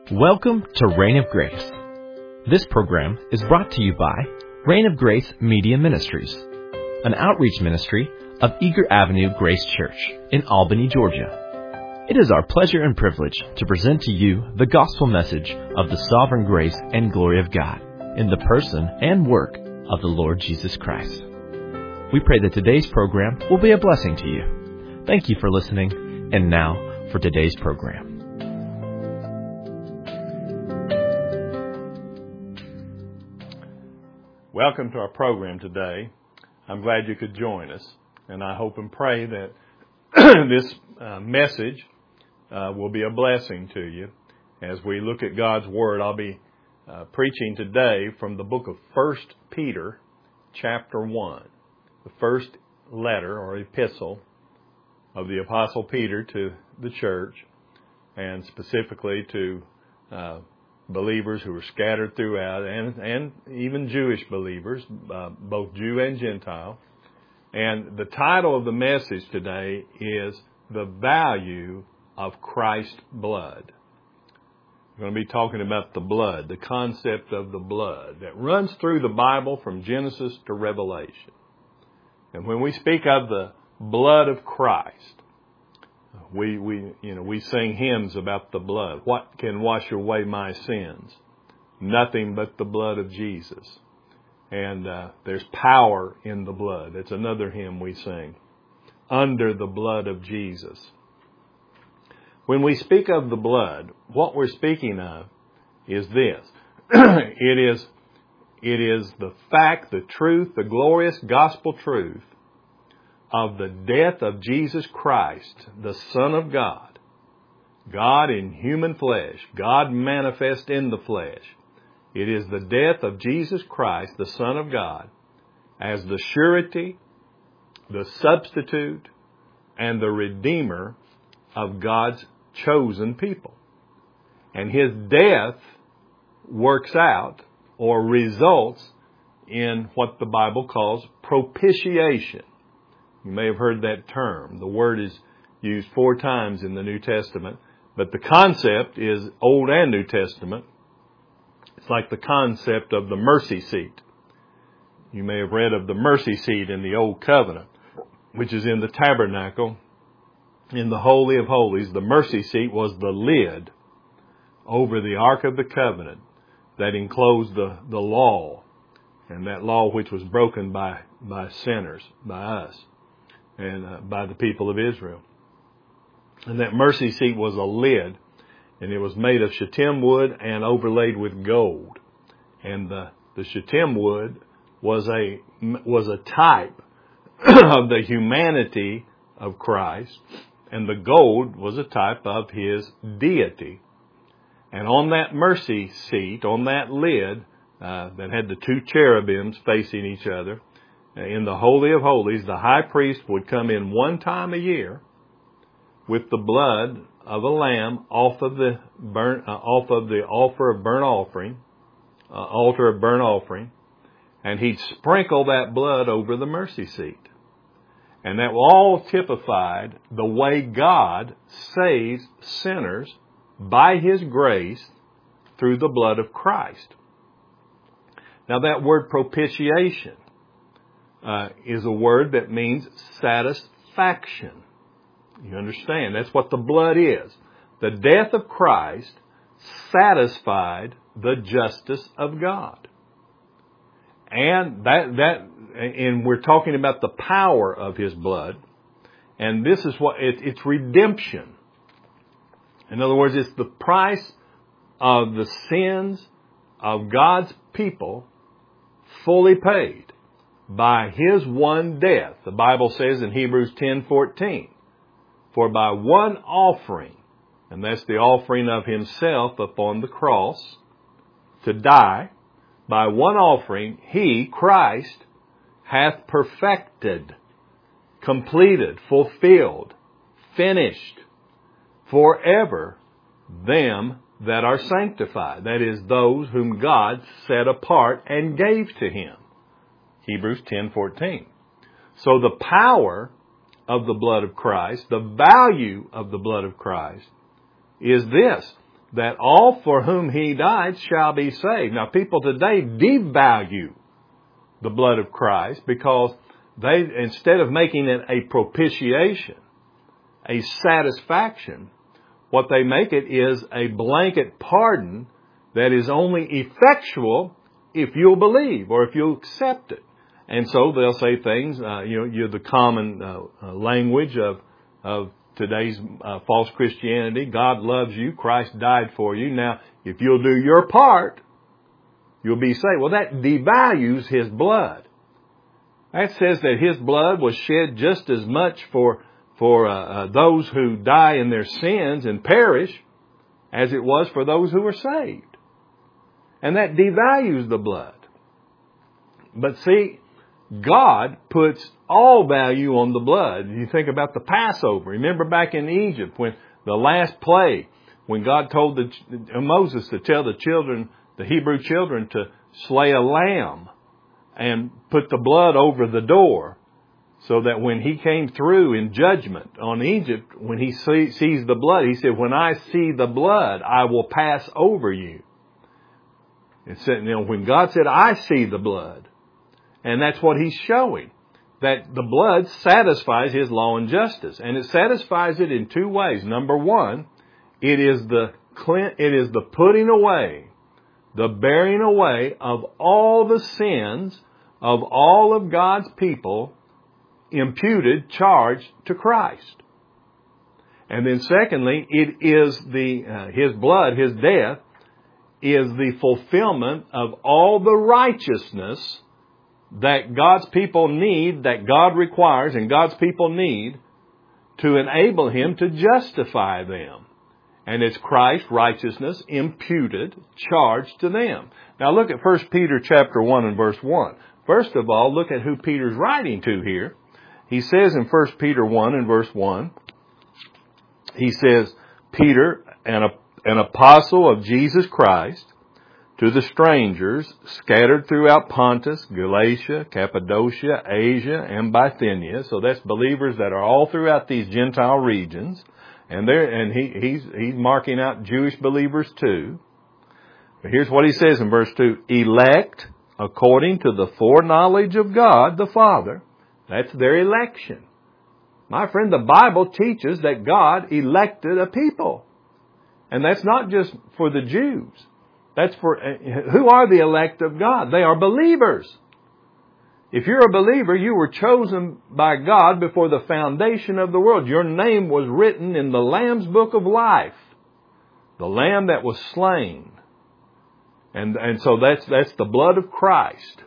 Welcome to Reign of Grace. This program is brought to you by Reign of Grace Media Ministries, an outreach ministry of Eager Avenue Grace Church in Albany, Georgia. It is our pleasure and privilege to present to you the gospel message of the sovereign grace and glory of God in the person and work of the Lord Jesus Christ. We pray that today's program will be a blessing to you. Thank you for listening, and now for today's program. Welcome to our program today. I'm glad you could join us, and I hope and pray that this message will be a blessing to you. As we look at God's Word, I'll be preaching today from the book of 1 Peter, chapter 1, the first letter or epistle of the Apostle Peter to the church, and specifically to believers who are scattered throughout, and even Jewish believers, both Jew and Gentile. And the title of the message today is The Value of Christ's Blood. We're going to be talking about the blood, the concept of the blood that runs through the Bible from Genesis to Revelation. And when we speak of the blood of Christ, we sing hymns about the blood. What can wash away my sins? Nothing but the blood of Jesus. And there's power in the blood. That's another hymn we sing. Under the blood of Jesus. When we speak of the blood, what we're speaking of is this. It is the fact, the truth, the glorious gospel truth of the death of Jesus Christ, the Son of God, God in human flesh, God manifest in the flesh. It is the death of Jesus Christ, the Son of God, as the surety, the substitute, and the Redeemer of God's chosen people. And His death works out or results in what the Bible calls propitiation. You may have heard that term. The word is used 4 times in the New Testament, but the concept is Old and New Testament. It's like the concept of the mercy seat. You may have read of the mercy seat in the Old Covenant, which is in the tabernacle, in the Holy of Holies. The mercy seat was the lid over the Ark of the Covenant that enclosed the law, and that law which was broken by sinners, by us, and by the people of Israel. And that mercy seat was a lid, and it was made of shittim wood and overlaid with gold. And the shittim wood was a type of the humanity of Christ, and the gold was a type of His deity. And on that mercy seat, on that lid that had the 2 cherubims facing each other, in the Holy of Holies, the high priest would come in 1 time a year with the blood of a lamb off of the altar of burnt offering, and he'd sprinkle that blood over the mercy seat. And that all typified the way God saves sinners by His grace through the blood of Christ. Now that word propitiation is a word that means satisfaction. You understand? That's what the blood is. The death of Christ satisfied the justice of God. And and we're talking about the power of His blood. And this is what it's redemption. In other words, it's the price of the sins of God's people fully paid by His one death. The Bible says in Hebrews 10:14, for by one offering, and that's the offering of Himself upon the cross to die, by one offering He, Christ, hath perfected, completed, fulfilled, finished forever them that are sanctified. That is, those whom God set apart and gave to Him. Hebrews 10:14. So the power of the blood of Christ, the value of the blood of Christ, is this, that all for whom He died shall be saved. Now, people today devalue the blood of Christ because they, instead of making it a propitiation, a satisfaction, what they make it is a blanket pardon that is only effectual if you'll believe or if you'll accept it. And so they'll say things, you're the common language of today's false Christianity. God loves you. Christ died for you. Now, if you'll do your part, you'll be saved. Well, that devalues His blood. That says that His blood was shed just as much for those who die in their sins and perish as it was for those who are saved. And that devalues the blood. But see, God puts all value on the blood. You think about the Passover. Remember back in Egypt when the last plague, when God told Moses to tell the Hebrew children to slay a lamb and put the blood over the door so that when He came through in judgment on Egypt, when He sees the blood, He said, when I see the blood, I will pass over you. It said, when God said, I see the blood, and that's what He's showing, that the blood satisfies His law and justice. And it satisfies it in two ways. Number one, it is the putting away, the bearing away of all the sins of all of God's people imputed, charged to Christ. And then secondly, it is His blood, His death, is the fulfillment of all the righteousness that God's people need, that God requires and God's people need to enable Him to justify them. And it's Christ's righteousness imputed, charged to them. Now look at 1 Peter chapter 1 and verse 1. First of all, look at who Peter's writing to here. He says in 1 Peter 1 and verse 1, he says, Peter, an apostle of Jesus Christ, to the strangers scattered throughout Pontus, Galatia, Cappadocia, Asia, and Bithynia. So that's believers that are all throughout these Gentile regions. And he's marking out Jewish believers too. But here's what he says in verse 2. Elect according to the foreknowledge of God the Father. That's their election. My friend, the Bible teaches that God elected a people. And that's not just for the Jews. That's for, who are the elect of God? They are believers. If you're a believer, you were chosen by God before the foundation of the world. Your name was written in the Lamb's book of life. The Lamb that was slain. And so that's the blood of Christ.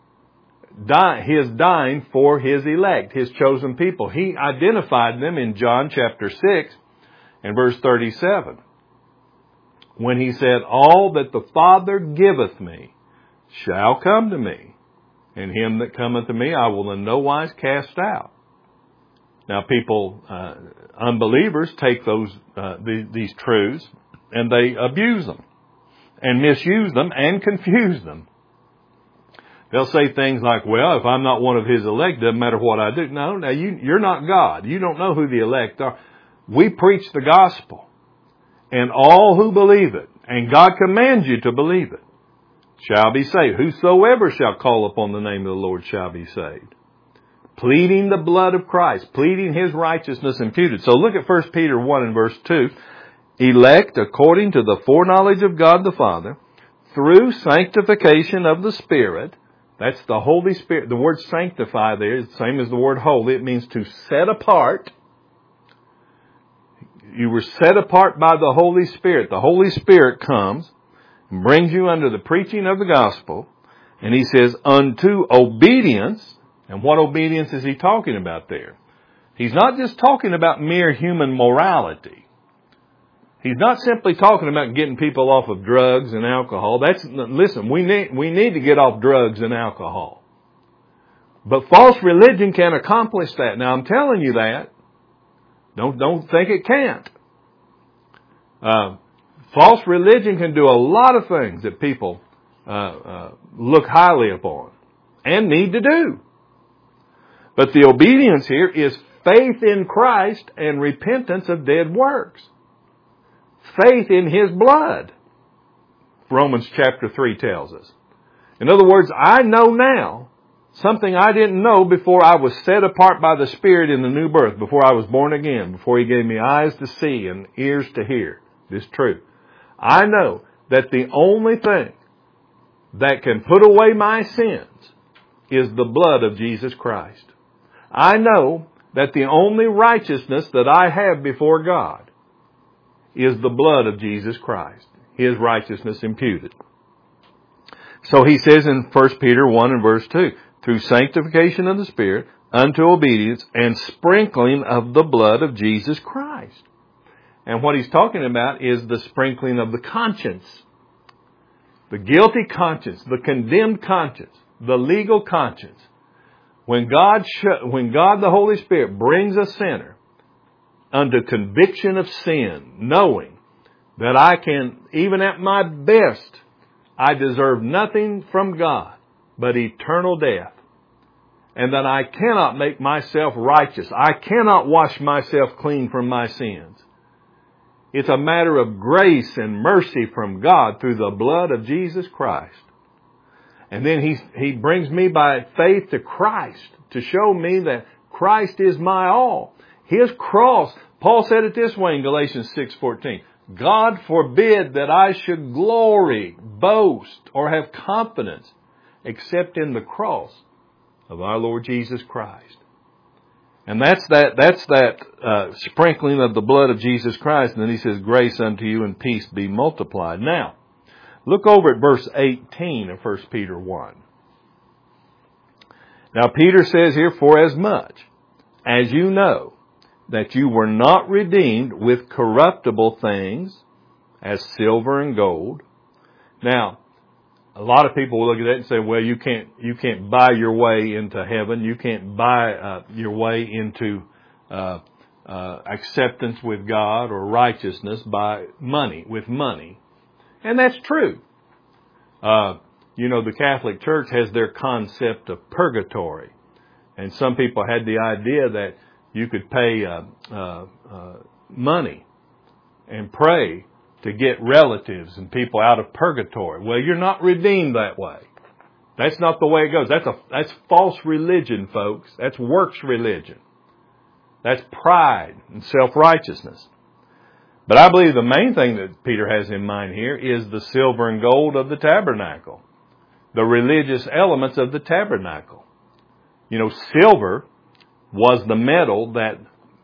His dying for His elect, His chosen people. He identified them in John chapter 6 and verse 37. When He said, all that the Father giveth me shall come to me, and him that cometh to me I will in no wise cast out. Now people, unbelievers take these truths and they abuse them and misuse them and confuse them. They'll say things like, well, if I'm not one of His elect, doesn't matter what I do. No, you're not God. You don't know who the elect are. We preach the gospel. And all who believe it, and God commands you to believe it, shall be saved. Whosoever shall call upon the name of the Lord shall be saved. Pleading the blood of Christ, pleading His righteousness imputed. So look at 1 Peter 1 and verse 2. Elect according to the foreknowledge of God the Father, through sanctification of the Spirit. That's the Holy Spirit. The word sanctify there is the same as the word holy. It means to set apart. You were set apart by the Holy Spirit. The Holy Spirit comes and brings you under the preaching of the gospel. And He says, unto obedience. And what obedience is He talking about there? He's not just talking about mere human morality. He's not simply talking about getting people off of drugs and alcohol. Listen, we need to get off drugs and alcohol. But false religion can accomplish that. Now I'm telling you that. Don't think it can't. False religion can do a lot of things that people look highly upon and need to do. But the obedience here is faith in Christ and repentance of dead works. faith in His blood. Romans chapter 3 tells us. In other words, I know now something I didn't know before I was set apart by the Spirit in the new birth, before I was born again, before He gave me eyes to see and ears to hear this truth. I know that the only thing that can put away my sins is the blood of Jesus Christ. I know that the only righteousness that I have before God is the blood of Jesus Christ, His righteousness imputed. So he says in 1 Peter 1 and verse 2, through sanctification of the Spirit, unto obedience and sprinkling of the blood of Jesus Christ. And what he's talking about is the sprinkling of the conscience. The guilty conscience, the condemned conscience, the legal conscience. When God the Holy Spirit brings a sinner unto conviction of sin, knowing that I can, even at my best, I deserve nothing from God but eternal death, and that I cannot make myself righteous. I cannot wash myself clean from my sins. It's a matter of grace and mercy from God through the blood of Jesus Christ. And then He brings me by faith to Christ to show me that Christ is my all. His cross, Paul said it this way in Galatians 6:14. God forbid that I should glory, boast, or have confidence except in the cross of our Lord Jesus Christ. And that's that sprinkling of the blood of Jesus Christ. And then he says, grace unto you and peace be multiplied. Now, look over at verse 18 of 1 Peter 1. Now, Peter says here, for as much as you know that you were not redeemed with corruptible things as silver and gold. Now, a lot of people will look at that and say, well, you can't buy your way into heaven. You can't buy your way into acceptance with God or righteousness with money. And that's true. The Catholic Church has their concept of purgatory. And some people had the idea that you could pay money and pray to get relatives and people out of purgatory. Well, you're not redeemed that way. That's not the way it goes. That's false religion, folks. That's works religion. That's pride and self-righteousness. But I believe the main thing that Peter has in mind here is the silver and gold of the tabernacle. The religious elements of the tabernacle. Silver was the metal that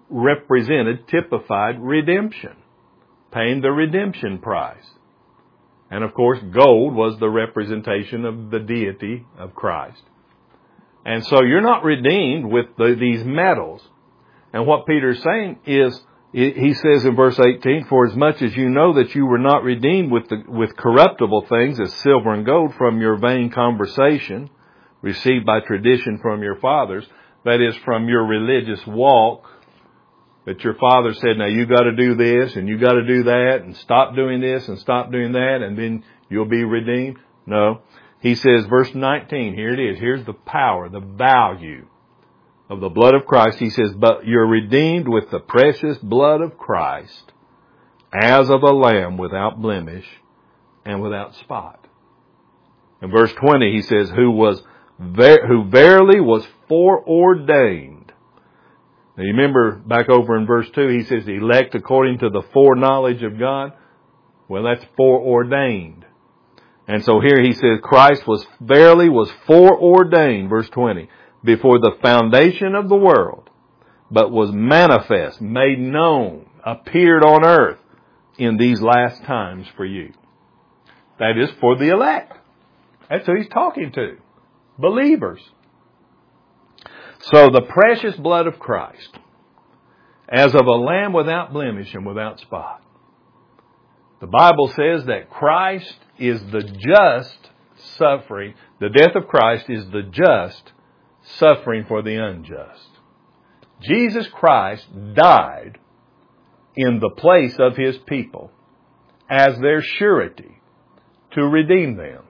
typified redemption, paying the redemption price. And of course, gold was the representation of the deity of Christ. And so you're not redeemed with these metals. And what Peter's saying is, he says in verse 18, for as much as you know that you were not redeemed with corruptible things as silver and gold from your vain conversation, received by tradition from your fathers, that is, from your religious walk, that your father said, now you got to do this and you got to do that and stop doing this and stop doing that and then you'll be redeemed. No. He says, verse 19, here it is. Here's the power, the value of the blood of Christ. He says, but you're redeemed with the precious blood of Christ as of a lamb without blemish and without spot. In verse 20, he says, who verily was foreordained. Now you remember back over in verse 2, he says, elect according to the foreknowledge of God. Well, that's foreordained. And so here he says, Christ was foreordained, verse 20, before the foundation of the world, but was manifest, made known, appeared on earth in these last times for you. That is for the elect. That's who he's talking to. Believers. So the precious blood of Christ, as of a lamb without blemish and without spot. The Bible says that Christ is the just suffering. The death of Christ is the just suffering for the unjust. Jesus Christ died in the place of His people as their surety to redeem them.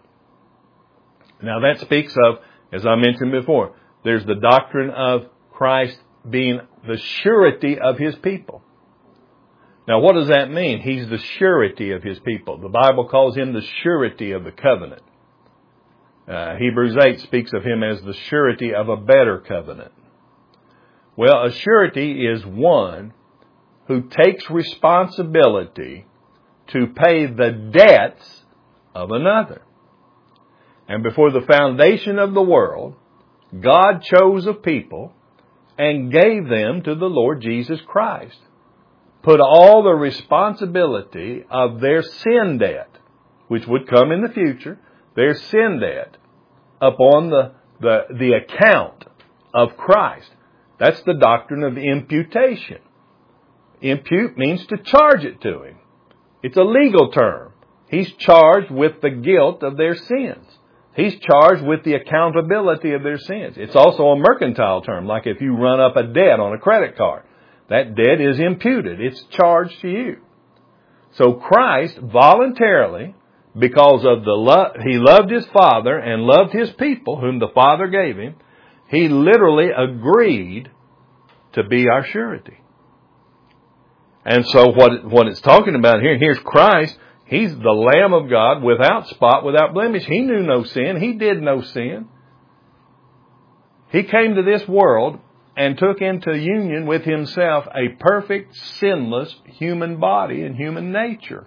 Now that speaks of, as I mentioned before, there's the doctrine of Christ being the surety of His people. Now, what does that mean? He's the surety of His people. The Bible calls Him the surety of the covenant. Hebrews 8 speaks of Him as the surety of a better covenant. Well, a surety is one who takes responsibility to pay the debts of another. And before the foundation of the world, God chose a people and gave them to the Lord Jesus Christ. Put all the responsibility of their sin debt, which would come in the future, their sin debt, upon the account of Christ. That's the doctrine of imputation. Impute means to charge it to Him. It's a legal term. He's charged with the guilt of their sins. He's charged with the accountability of their sins. It's also a mercantile term, like if you run up a debt on a credit card. That debt is imputed. It's charged to you. So Christ voluntarily, because of He loved His Father and loved His people, whom the Father gave Him, He literally agreed to be our surety. And so what it's talking about here, here's Christ. He's the Lamb of God without spot, without blemish. He knew no sin. He did no sin. He came to this world and took into union with Himself a perfect, sinless human body and human nature.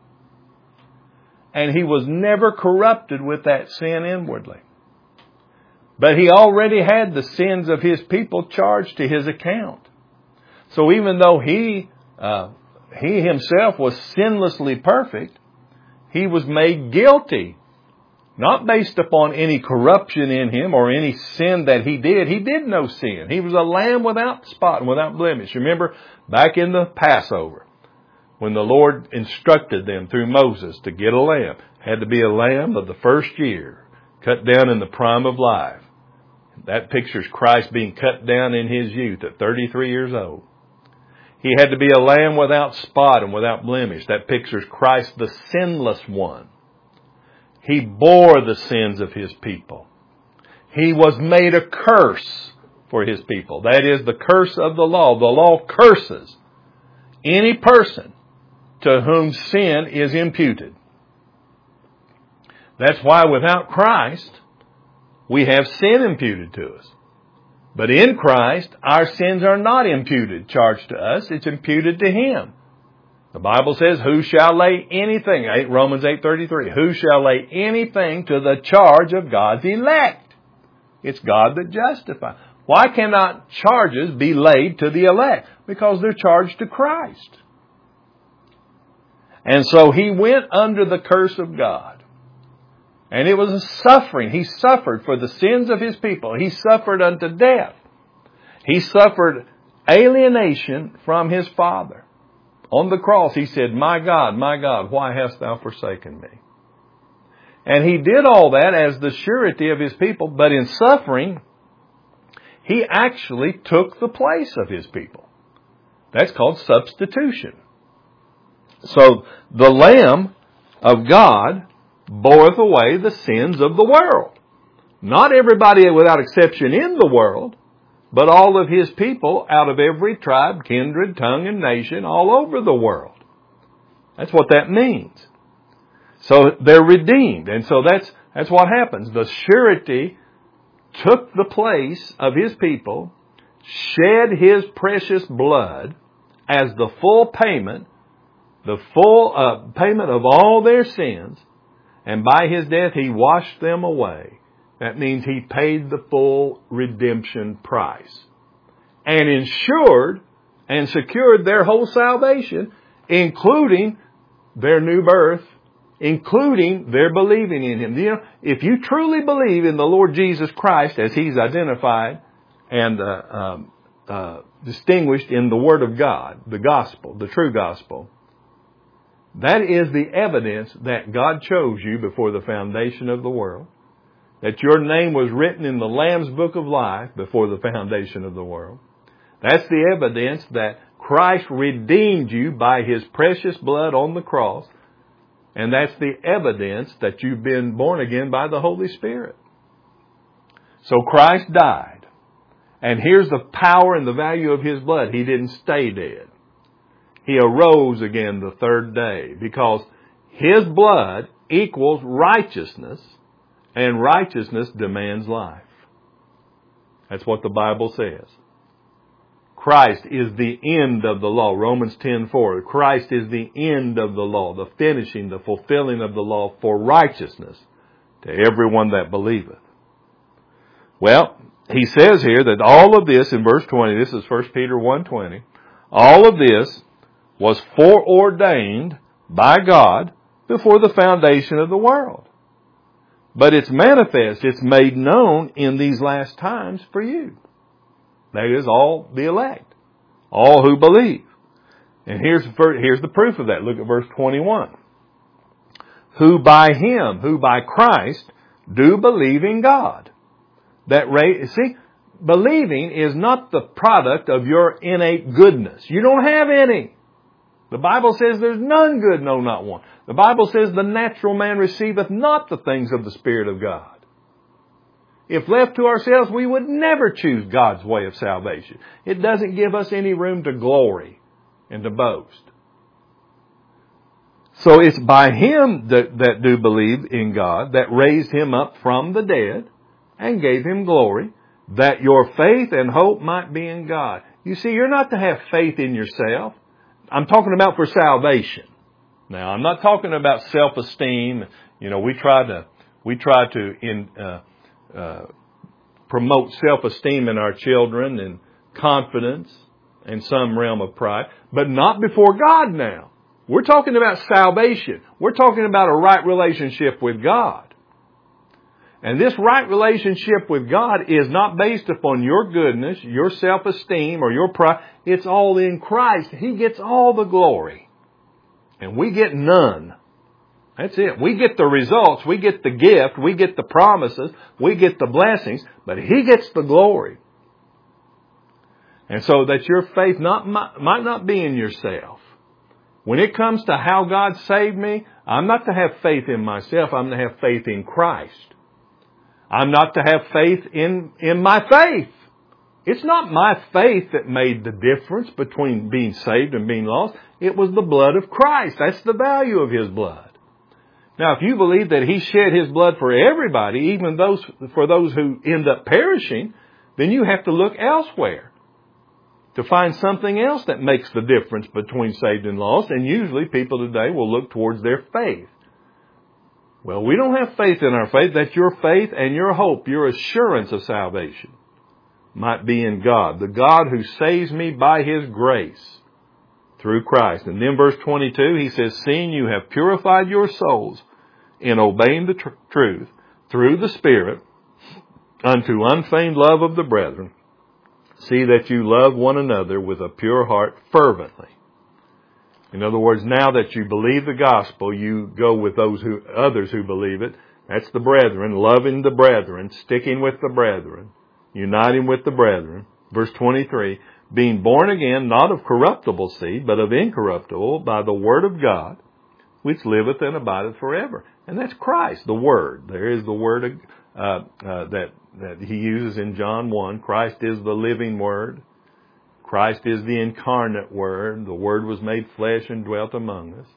And He was never corrupted with that sin inwardly. But He already had the sins of His people charged to His account. So even though He Himself was sinlessly perfect, He was made guilty. Not based upon any corruption in Him or any sin that He did. He did no sin. He was a lamb without spot and without blemish. Remember back in the Passover, when the Lord instructed them through Moses to get a lamb. Had to be a lamb of the first year, cut down in the prime of life. That pictures Christ being cut down in His youth at 33 years old. He had to be a lamb without spot and without blemish. That pictures Christ, the sinless one. He bore the sins of His people. He was made a curse for His people. That is the curse of the law. The law curses any person to whom sin is imputed. That's why without Christ, we have sin imputed to us. But in Christ, our sins are not imputed, charged to us. It's imputed to Him. The Bible says, who shall lay anything, Romans 8:33, who shall lay anything to the charge of God's elect? It's God that justifies. Why cannot charges be laid to the elect? Because they're charged to Christ. And so He went under the curse of God. And it was a suffering. He suffered for the sins of His people. He suffered unto death. He suffered alienation from His Father. On the cross, He said, my God, why hast Thou forsaken me? And He did all that as the surety of His people, but in suffering, He actually took the place of His people. That's called substitution. So the Lamb of God boreth away the sins of the world. Not everybody without exception in the world, but all of His people out of every tribe, kindred, tongue, and nation all over the world. That's what that means. So they're redeemed. And so that's what happens. The surety took the place of His people, shed His precious blood as the full payment, payment of all their sins, and by His death He washed them away. That means He paid the full redemption price and ensured and secured their whole salvation, including their new birth, including their believing in Him. You know, if you truly believe in the Lord Jesus Christ as He's identified and distinguished in the Word of God, the gospel, the true gospel, that is the evidence that God chose you before the foundation of the world, that your name was written in the Lamb's Book of Life before the foundation of the world. That's the evidence that Christ redeemed you by His precious blood on the cross. And that's the evidence that you've been born again by the Holy Spirit. So Christ died. And here's the power and the value of His blood. He didn't stay dead. He arose again the third day, because His blood equals righteousness, and righteousness demands life. That's what the Bible says. Christ is the end of the law. Romans 10:4. Christ is the end of the law, the finishing, the fulfilling of the law for righteousness to everyone that believeth. Well, he says here that all of this, in verse 20, this is 1 Peter 1:20, all of this was foreordained by God before the foundation of the world. But it's manifest, it's made known in these last times for you. That is, all the elect, all who believe. And here's the proof of that. Look at verse 21. Who by Christ, do believe in God. See, believing is not the product of your innate goodness. You don't have any. The Bible says there's none good, no, not one. The Bible says the natural man receiveth not the things of the Spirit of God. If left to ourselves, we would never choose God's way of salvation. It doesn't give us any room to glory and to boast. So it's by Him that do believe in God, that raised Him up from the dead and gave Him glory, that your faith and hope might be in God. You see, you're not to have faith in yourself. I'm talking about for salvation. Now, I'm not talking about self-esteem. You know, we try to promote self-esteem in our children and confidence and some realm of pride, but not before God now. We're talking about salvation. We're talking about a right relationship with God. And this right relationship with God is not based upon your goodness, your self-esteem, or your pride. It's all in Christ. He gets all the glory. And we get none. That's it. We get the results. We get the gift. We get the promises. We get the blessings. But He gets the glory. And so that your faith might not be in yourself. When it comes to how God saved me, I'm not to have faith in myself. I'm to have faith in Christ. I'm not to have faith in my faith. It's not my faith that made the difference between being saved and being lost. It was the blood of Christ. That's the value of His blood. Now, if you believe that He shed His blood for everybody, even for those who end up perishing, then you have to look elsewhere to find something else that makes the difference between saved and lost. And usually people today will look towards their faith. Well, we don't have faith in our faith. That's your faith and your hope, your assurance of salvation might be in God, the God who saves me by His grace through Christ. And then verse 22, he says, seeing you have purified your souls in obeying the truth through the Spirit unto unfeigned love of the brethren, see that you love one another with a pure heart fervently. In other words, now that you believe the gospel, you go with others who believe it. That's the brethren, loving the brethren, sticking with the brethren, uniting with the brethren. Verse 23, being born again, not of corruptible seed, but of incorruptible, by the word of God, which liveth and abideth forever. And that's Christ, the Word. There is the Word that He uses in John 1. Christ is the living Word. Christ is the incarnate Word. The Word was made flesh and dwelt among us.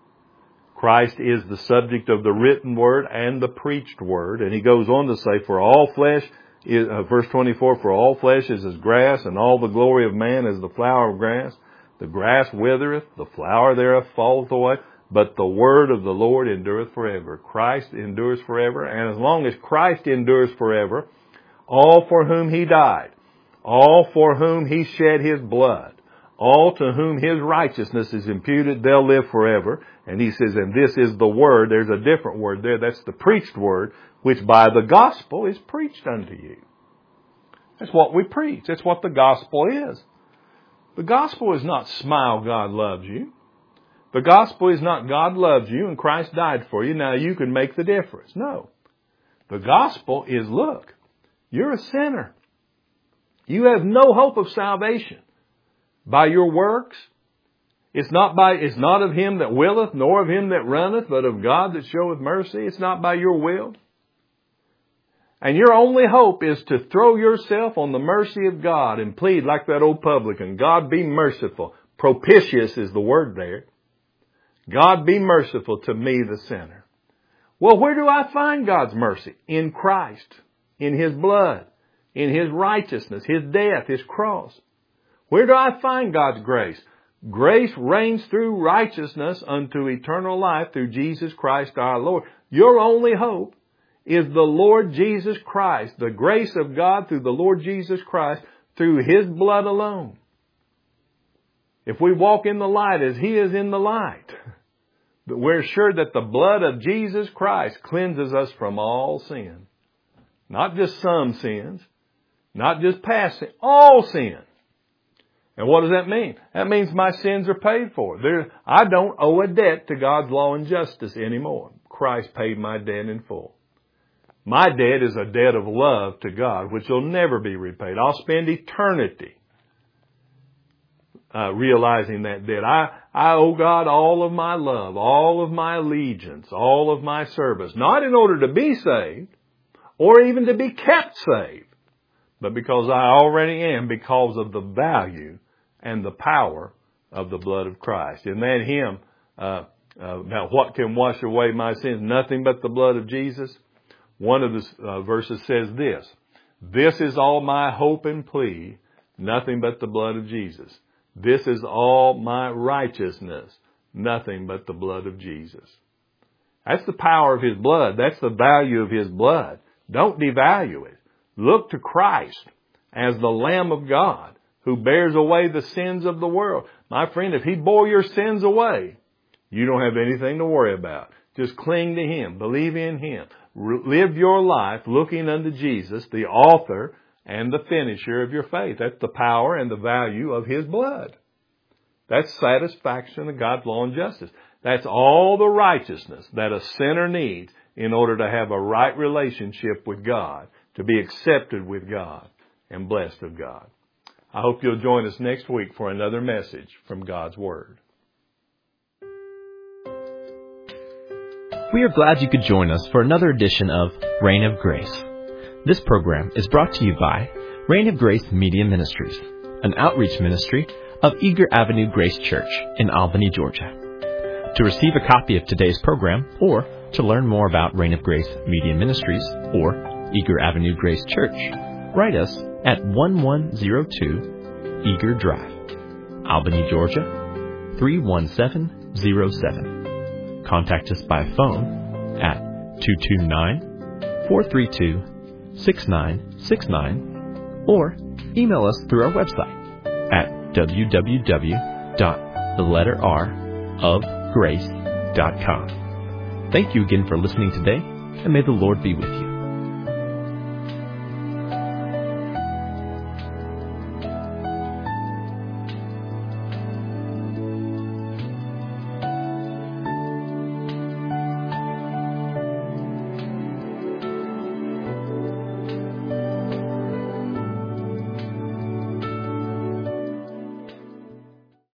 Christ is the subject of the written Word and the preached Word. And he goes on to say, for all flesh, verse 24, for all flesh is as grass, and all the glory of man is the flower of grass. The grass withereth, the flower thereof falleth away, but the word of the Lord endureth forever. Christ endures forever, and as long as Christ endures forever, all for whom He died, all for whom He shed His blood, all to whom His righteousness is imputed, they'll live forever. And he says, and this is the word. There's a different word there. That's the preached word, which by the gospel is preached unto you. That's what we preach. That's what the gospel is. The gospel is not smile, God loves you. The gospel is not God loves you and Christ died for you. Now you can make the difference. No. The gospel is, look, you're a sinner. You have no hope of salvation by your works. It's not of him that willeth, nor of him that runneth, but of God that showeth mercy. It's not by your will. And your only hope is to throw yourself on the mercy of God and plead like that old publican, God be merciful. Propitious is the word there. God be merciful to me, the sinner. Well, where do I find God's mercy? In Christ, in His blood, in His righteousness, His death, His cross. Where do I find God's grace? Grace reigns through righteousness unto eternal life through Jesus Christ our Lord. Your only hope is the Lord Jesus Christ, the grace of God through the Lord Jesus Christ, through His blood alone. If we walk in the light as He is in the light, we're sure that the blood of Jesus Christ cleanses us from all sin. Not just some sins, not just past sin, all sin. And what does that mean? That means my sins are paid for. I don't owe a debt to God's law and justice anymore. Christ paid my debt in full. My debt is a debt of love to God, which will never be repaid. I'll spend eternity realizing that debt. I owe God all of my love, all of my allegiance, all of my service, not in order to be saved or even to be kept saved, but because I already am, because of the value and the power of the blood of Christ. In that hymn, now what can wash away my sins? Nothing but the blood of Jesus. One of the verses says this: this is all my hope and plea, nothing but the blood of Jesus. This is all my righteousness, nothing but the blood of Jesus. That's the power of His blood. That's the value of His blood. Don't devalue it. Look to Christ as the Lamb of God who bears away the sins of the world. My friend, if He bore your sins away, you don't have anything to worry about. Just cling to Him. Believe in Him. Live your life looking unto Jesus, the author and the finisher of your faith. That's the power and the value of His blood. That's satisfaction of God's law and justice. That's all the righteousness that a sinner needs in order to have a right relationship with God, to be accepted with God and blessed of God. I hope you'll join us next week for another message from God's Word. We are glad you could join us for another edition of Reign of Grace. This program is brought to you by Reign of Grace Media Ministries, an outreach ministry of Eager Avenue Grace Church in Albany, Georgia. To receive a copy of today's program or to learn more about Reign of Grace Media Ministries or Eager Avenue Grace Church, write us at 1102 Eager Drive, Albany, Georgia 31707. Contact us by phone at 229-432-6969 or email us through our website at www.theletterrofgrace.com. Thank you again for listening today, and may the Lord be with you.